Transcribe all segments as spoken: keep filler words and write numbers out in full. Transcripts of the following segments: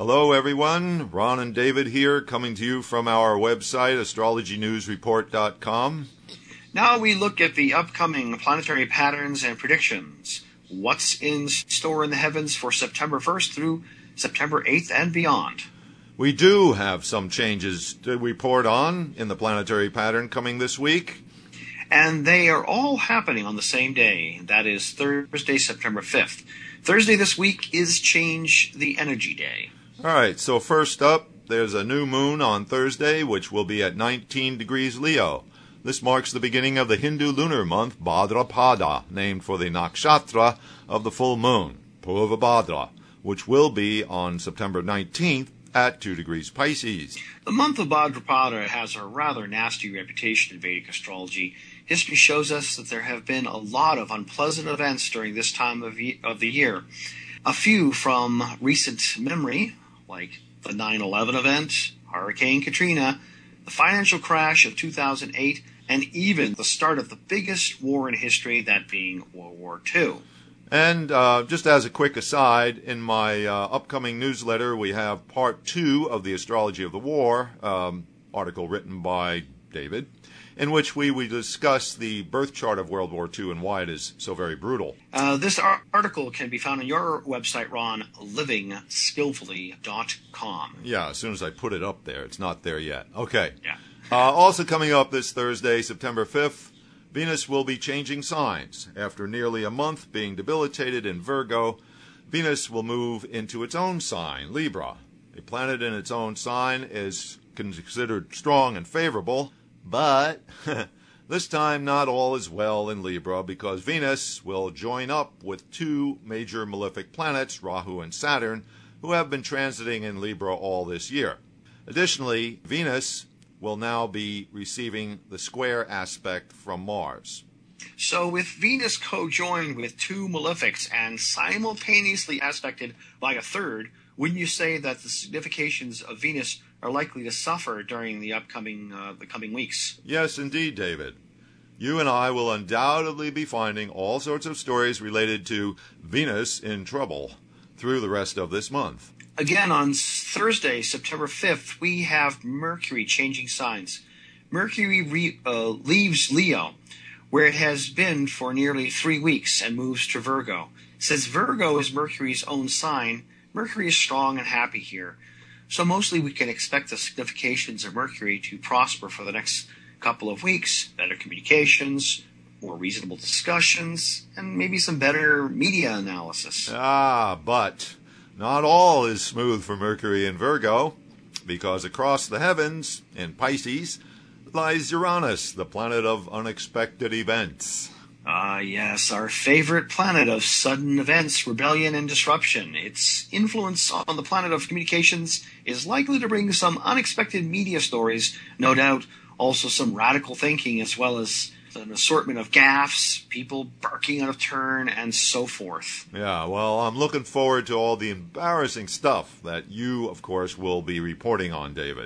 Hello, everyone. Ron and David here, coming to you from our website, astrology news report dot com. Now we look at the upcoming planetary patterns and predictions. What's in store in the heavens for September first through September eighth and beyond? We do have some changes to report on in the planetary pattern coming this week. And they are all happening on the same day. That is Thursday, September fifth. Thursday this week is Change the Energy Day. All right, so first up, there's a new moon on Thursday, which will be at nineteen degrees Leo. This marks the beginning of the Hindu lunar month, Bhadrapada, named for the nakshatra of the full moon, Purvabhadra, which will be on September nineteenth at two degrees Pisces. The month of Bhadrapada has a rather nasty reputation in Vedic astrology. History shows us that there have been a lot of unpleasant events during this time of, ye- of the year. A few from recent memory, like the nine eleven event, Hurricane Katrina, the financial crash of two thousand eight, and even the start of the biggest war in history, that being World War Two. And uh, just as a quick aside, in my uh, upcoming newsletter, we have part two of the Astrology of the War, um, article written by David, in which we, we discuss the birth chart of World War Two and why it is so very brutal. Uh, this ar- article can be found on your website, Ron, living skillfully dot com. Yeah, as soon as I put it up there. It's not there yet. Okay. Yeah. uh, also coming up this Thursday, September fifth, Venus will be changing signs. After nearly a month being debilitated in Virgo, Venus will move into its own sign, Libra. A planet in its own sign is considered strong and favorable, but this time not all is well in Libra, because Venus will join up with two major malefic planets, Rahu and Saturn, who have been transiting in Libra all this year. Additionally, Venus will now be receiving the square aspect from Mars. So with Venus co-joined with two malefics and simultaneously aspected by a third, wouldn't you say that the significations of Venus are likely to suffer during the upcoming uh, the coming weeks? Yes, indeed, David. You and I will undoubtedly be finding all sorts of stories related to Venus in trouble through the rest of this month. Again, on Thursday, September fifth, we have Mercury changing signs. Mercury re- uh, leaves Leo, where it has been for nearly three weeks, and moves to Virgo. Since Virgo is Mercury's own sign, Mercury is strong and happy here. So mostly we can expect the significations of Mercury to prosper for the next couple of weeks. Better communications, more reasonable discussions, and maybe some better media analysis. Ah, but not all is smooth for Mercury in Virgo, because across the heavens, in Pisces, lies Uranus, the planet of unexpected events. Ah, yes, our favorite planet of sudden events, rebellion, and disruption. Its influence on the planet of communications is likely to bring some unexpected media stories, no doubt also some radical thinking, as well as an assortment of gaffes, people barking out of turn, and so forth. Yeah, well, I'm looking forward to all the embarrassing stuff that you, of course, will be reporting on, David.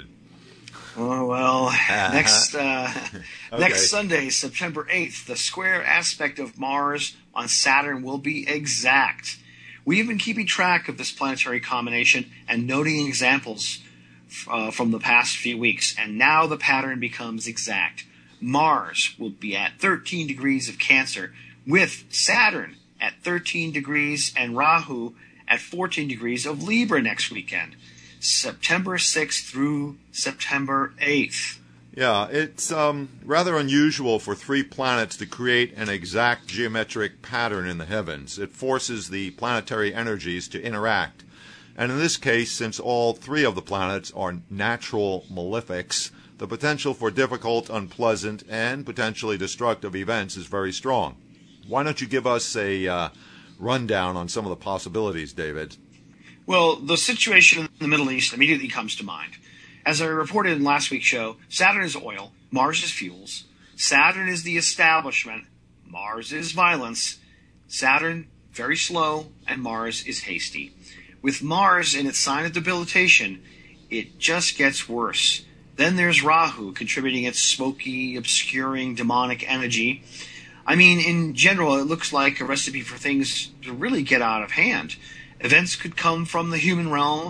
Oh, well, Uh-huh. next uh, Okay. next Sunday, September eighth, the square aspect of Mars on Saturn will be exact. We have been keeping track of this planetary combination and noting examples uh, from the past few weeks, and now the pattern becomes exact. Mars will be at thirteen degrees of Cancer, with Saturn at thirteen degrees and Rahu at fourteen degrees of Libra next weekend. September sixth through September eighth. Yeah, it's um, rather unusual for three planets to create an exact geometric pattern in the heavens. It forces the planetary energies to interact. And in this case, since all three of the planets are natural malefics, the potential for difficult, unpleasant, and potentially destructive events is very strong. Why don't you give us a uh, rundown on some of the possibilities, David? Well, the situation in the Middle East immediately comes to mind. As I reported in last week's show, Saturn is oil, Mars is fuels. Saturn is the establishment, Mars is violence. Saturn, very slow, and Mars is hasty. With Mars in its sign of debilitation, it just gets worse. Then there's Rahu contributing its smoky, obscuring, demonic energy. I mean, in general, it looks like a recipe for things to really get out of hand. Events could come from the human realm,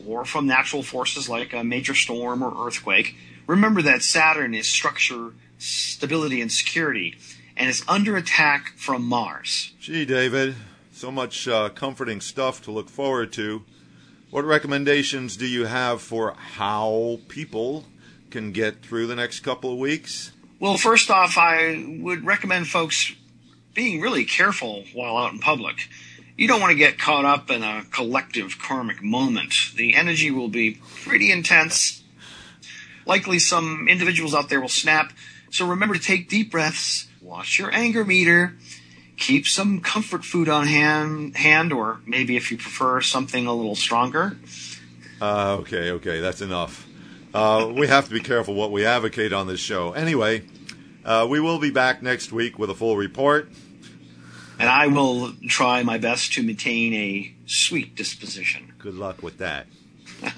or from natural forces like a major storm or earthquake, remember that Saturn is structure, stability, and security, and is under attack from Mars. Gee, David, so much uh, comforting stuff to look forward to. What recommendations do you have for how people can get through the next couple of weeks? Well, first off, I would recommend folks being really careful while out in public. You don't want to get caught up in a collective karmic moment. The energy will be pretty intense. Likely some individuals out there will snap. So remember to take deep breaths, watch your anger meter, keep some comfort food on hand, hand or maybe if you prefer something a little stronger. Uh, okay, okay, that's enough. Uh, we have to be careful what we advocate on this show. Anyway, uh, we will be back next week with a full report. And I will try my best to maintain a sweet disposition. Good luck with that.